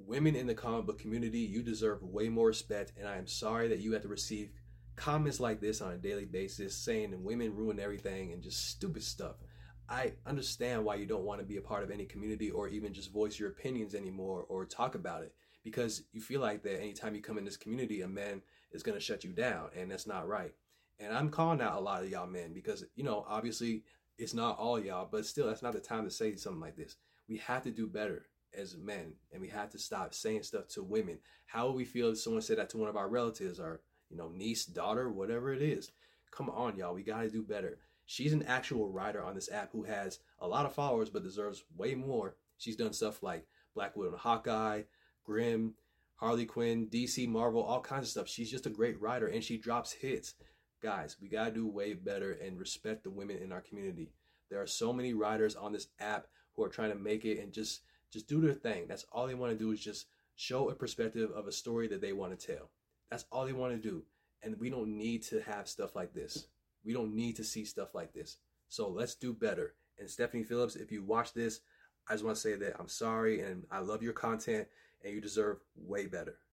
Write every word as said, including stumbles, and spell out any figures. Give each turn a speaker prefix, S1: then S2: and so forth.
S1: women in the comic book community, you deserve way more respect, and I am sorry that you have to receive comments like this on a daily basis saying that women ruin everything and just stupid stuff. I understand why you don't want to be a part of any community or even just voice your opinions anymore or talk about it, because you feel like that anytime you come in this community, a man is going to shut you down, and that's not right. And I'm calling out a lot of y'all men because, you know, obviously it's not all y'all, but still, that's not the time to say something like this. We have to do better as men, and we have to stop saying stuff to women. How would we feel if someone said that to one of our relatives or, you know, niece, daughter, whatever it is? Come on, y'all. We got to do better. She's an actual writer on this app who has a lot of followers but deserves way more. She's done stuff like Black Widow and Hawkeye, Grimm, Harley Quinn, D C, Marvel, all kinds of stuff. She's just a great writer, and she drops hits. Guys, we got to do way better and respect the women in our community. There are so many writers on this app who are trying to make it and just, just do their thing. That's all they want to do, is just show a perspective of a story that they want to tell. That's all they want to do. And we don't need to have stuff like this. We don't need to see stuff like this. So let's do better. And Stephanie Phillips, if you watch this, I just want to say that I'm sorry and I love your content and you deserve way better.